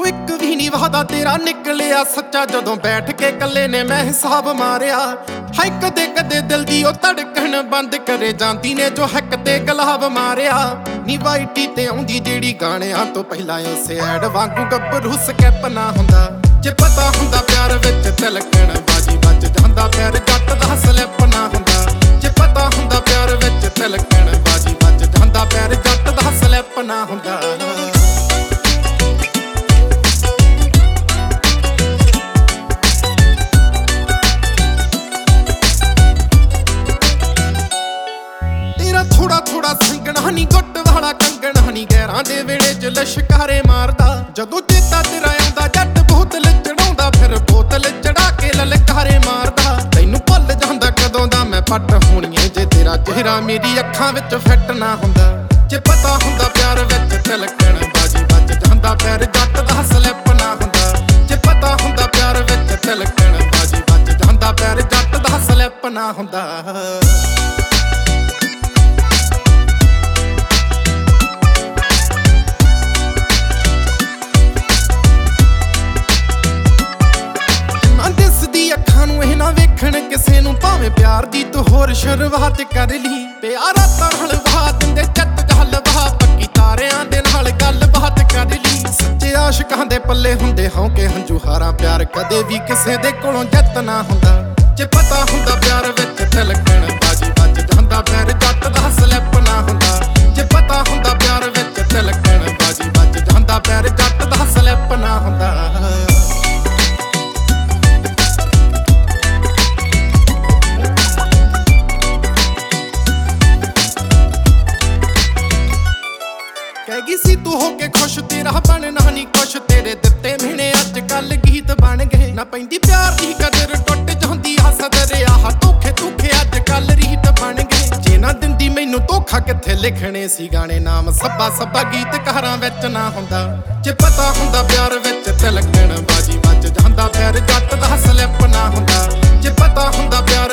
ਵਿੱਚੋਂ ਇੱਕ ਵੀ ਨੀ ਵਾਦਾ ਤੇਰਾ ਨਿਕਲਿਆ ਸੱਚਾ। ਜਦੋਂ ਬੈਠ ਕੇ ਕੱਲੇ ਨੇ ਮੈਂ ਹਿਸਾਬ ਮਾਰਿਆ, ਹਾਏ ਕਦੇ ਕਦੇ ਦਿਲ ਦੀ ਉਹ ਧੜਕਣ ਬੰਦ ਕਰੇ ਜਾਂਦੀ ਨੇ ਜੋ ਹੱਕ ਤੇ ਗੁਲਾਬ ਮਾਰਿਆ। ਨੀ ਵਾਈਟੀ ਤੇ ਆਉਂਦੀ ਜਿਹੜੀ ਗਾਣਿਆਂ ਤੋਂ ਪਹਿਲਾਂ ਉਸੇ ਐਡ ਵਾਂਗੂ ਗੱਭਰੂ ਸਕੈਪ ਨਾ ਹੁੰਦਾ। ਜੇ ਪਤਾ ਹੁੰਦਾ ਪਿਆਰ ਵਿੱਚ ਤਿਲਕਣ ਬਾਜੀ ਵੱਜ ਜਾਂਦਾ, ਪਿਆਰ ਜੱਟ ਦਾ ਸਲਿੱਪ ਨਾ ਹੁੰਦਾ। ਜੇ ਪਤਾ ਹੁੰਦਾ ਪਿਆਰ ਵਿੱਚ ਤਿਲਕਣ ਬਾਜੀ ਵੱਜ ਜਾਂਦਾ, ਪਿਆਰ ਜੱਟ ਦਾ ਸਲਿੱਪ ਨਾ ਹੁੰਦਾ। ਥੋੜਾ ਥੋੜਾ ਸੰਗਣਾ ਨੀ ਗੁੱਟ ਵਾਲਾ ਕੰਗਣਾ ਨੀ, ਗੈਰਾਂ ਦੇ ਵੇੜੇ ਚ ਲਸ਼ਕਾਰੇ ਮਾਰਦਾ। ਜਦੋਂ ਚੇਤਾ ਤੇਰਾ ਆਉਂਦਾ ਜੱਟ ਬੋਤਲ ਚੜਾਉਂਦਾ, ਫਿਰ ਬੋਤਲ ਚੜਾ ਕੇ ਲਲਕਾਰੇ ਮਾਰਦਾ। ਤੈਨੂੰ ਭੁੱਲ ਜਾਂਦਾ ਕਦੋਂ ਦਾ ਮੈਂ ਪੱਟ ਹੋਣੀਏ, ਜੇ ਤੇਰਾ ਚਿਹਰਾ ਮੇਰੀ ਅੱਖਾਂ ਵਿੱਚ ਫਿੱਟ ਨਾ ਹੁੰਦਾ। ਜੇ ਪਤਾ ਹੁੰਦਾ ਪਿਆਰ ਵਿੱਚ ਤਿਲਕਣ ਬਾਜੀ ਵੱਜ ਜਾਂਦਾ, ਪਿਆਰ ਜੱਟ ਦਾ ਸਲਿੱਪ ਨਾ ਹੁੰਦਾ। ਜੇ ਪਤਾ ਹੁੰਦਾ ਪਿਆਰ ਵਿੱਚ ਤਿਲਕਣ ਬਾਜੀ ਵੱਜ ਜਾਂਦਾ, ਪਿਆਰ ਜੱਟ ਦਾ ਸਲਿੱਪ ਨਾ ਹੁੰਦਾ। ਵੇਖਣ ਕਿਸੇ ਨੂੰ ਭਾਵੇਂ ਪਿਆਰ ਦੀ ਤੂੰ ਹੋਰ ਸ਼ੁਰੂਆਤ ਕਰ ਲਈ। ਪਿਆਰਾ ਤਾਂ ਨਾਲ ਵਹਾ ਦਿੰਦੇ ਜੱਟ ਜਹਲ ਵਹਾ, ਪੱਕੀ ਤਾਰਿਆਂ ਦੇ ਨਾਲ ਗੱਲਬਾਤ ਕਰ ਲਈ। ਸੱਚੇ ਆਸ਼ਿਕਾਂ ਦੇ ਪੱਲੇ ਹੁੰਦੇ ਹੌਂਕੇ ਹੰਝੂ ਹਾਰਾਂ, ਪਿਆਰ ਕਦੇ ਵੀ ਕਿਸੇ ਦੇ ਕੋਲੋਂ ਜਿੱਤ ਨਾ ਹੁੰਦਾ। ਜੇ ਪਤਾ ਹੁੰਦਾ ਪਿਆਰ ਵਿੱਚ ਤਿਲਕਣ ਬਾਜੀ ਵੱਜ ਜਾਂਦਾ, ਪਿਆਰ ਜੱਟ ਦਾ ਸਲਿੱਪ ਨਾ ਹੁੰਦਾ। ਜੇ ਪਤਾ ਹੁੰਦਾ ਪਿਆਰ ਵਿੱਚ ਤਿਲਕਣ ਬਾਜੀ ਵੱਜ ਜਾਂਦਾ, ਪਿਆਰ ਜੱਟ ਦਾ ਸਲਿੱਪ ਨਾ ਹੁੰਦਾ। ਕਹਿ ਸੀ ਤੂੰ ਹੋ ਕੇ ਖੁਸ਼, ਤੇਰਾ ਬਣਨਾ ਨੀ ਕੁਛ। ਤੇਰੇ ਦਿੱਤੇ ਮਿਹਣੇ ਅੱਜ ਕੱਲ ਗੀਤ ਬਣ ਗਏ, ਨਾ ਪੈਂਦੀ ਪਿਆਰ ਦੀ ਕਦਰ ਟੁੱਟ ਜਾਂਦੀ ਆ ਸਦਰਿਆ। ਧੋਖੇ ਧੋਖੇ ਅੱਜ ਕੱਲ ਰੀਤ ਬਣ ਗਏ। ਜੇ ਨਾ ਦਿੰਦੀ ਮੈਨੂੰ ਧੋਖਾ ਕਿੱਥੇ ਲਿਖਣੇ ਸੀ ਗਾਣੇ, ਨਾਮ ਸੱਬਾ ਸੱਬਾ ਗੀਤਕਾਰਾਂ ਵਿੱਚ ਨਾ ਹੁੰਦਾ। ਜੇ ਪਤਾ ਹੁੰਦਾ ਪਿਆਰ ਵਿੱਚ ਤਿਲਕਣ ਬਾਜੀ ਵੱਜ ਜਾਂਦਾ, ਪਿਆਰ ਜੱਟ ਦਾ ਸਲਿੱਪ ਨਾ ਹੁੰਦਾ। ਜੇ ਪਤਾ ਹੁੰਦਾ ਪਿਆਰ